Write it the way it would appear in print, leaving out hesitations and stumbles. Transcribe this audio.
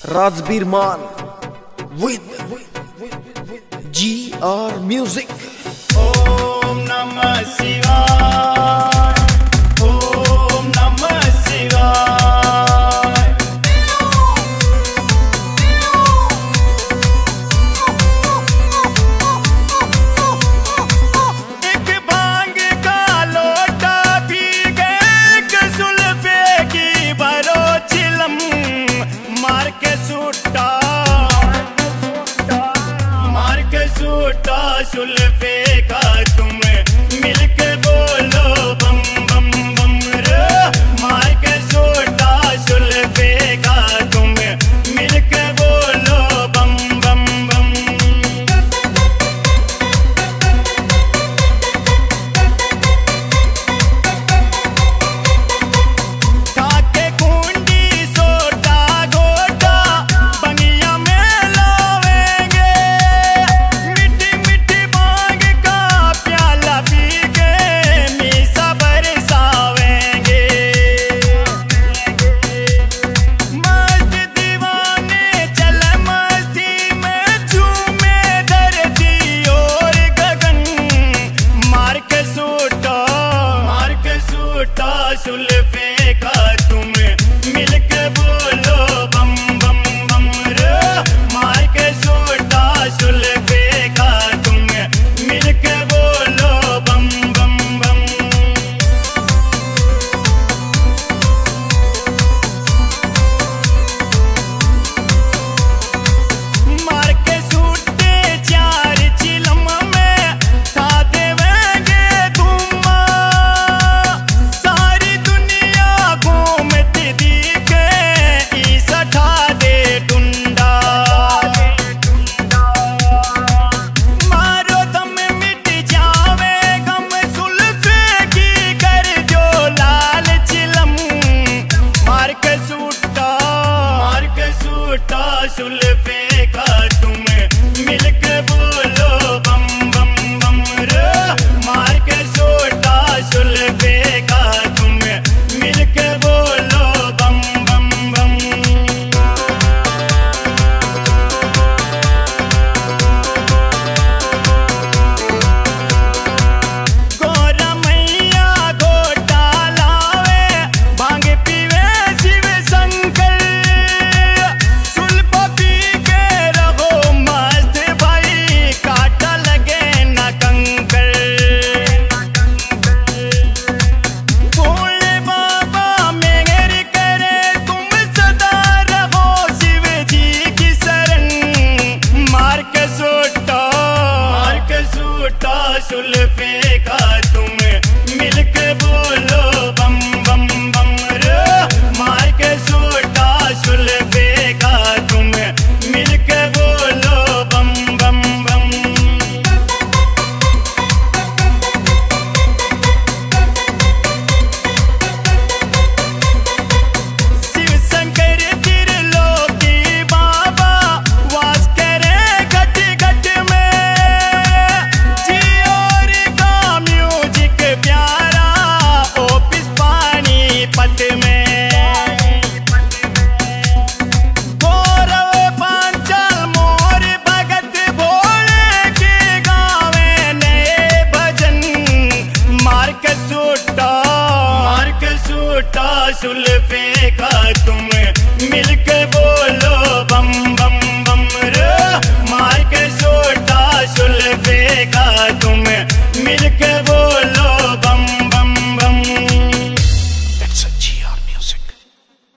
Razbir Man with GR Music. Om Namah Shivaya. Om Namah Shivaya. एक भांग का लोटा पी गए, एक जुल्फे की भरो चिलम मार के सूटा जुल्फे का तुम मिलके बोलो बम बम बम रे, मार के सूटा जुल्फे का तुम मिलके बोलो बम बम बम। काके कुंडी सोटा गोटा बनिया में लावेंगे, मिट्टी मिट्टी मांग का प्याला पी के मीसा बरसावेंगे। मस्त दीवाने चल मस्ती में झूमे धरती और गगन, मार के सूटा जुल्फे का तुम मिलके बोलो बम बम बम रे, मार के सूटा जुल्फे का तुम मिलके बोलो बम बम बम। मार के सूटे चार चिलम में खा देवेंगे धुम्मा, सारी दुनिया घूमती दिखे ईसा ठा दे डुंडा। मारो दम मिट जावे गम जुल्फे की कर जो लाल चिलम, मार के सूटा जुल्फे का तुम मिलके बोलो बम बम बम रे, मार के सूटा जुल्फे का तुम मिलके बोलो बम बम बम। गोरा मैया गोटा लावे, भांग पीवे शिव शंकर, सुल्फ पी के रहो मस्त भाई, काटा लगे न कंकर। भोले बाबा मेहर करे तुम सदा रहो शिव जी की शरण, मार के सूटा जुल्फे का तुम मिलके बोलो बम बम बम रे, मार के सूटा जुल्फे का तुम मिलके बोलो बम बम बम। शिव शंकर त्रिलोकी बाबा वास करे घट घट में, जियोर का म्यूजिक प्यारा ओपिस पानी पट में। गौरव पांचल मोर भगत भोले के गावे नए भजन, मार के सूटा जुल्फे का तुम मिलके बोलो बम बम बम रे, मार के सूटा जुल्फे का तुम मिलके बोलो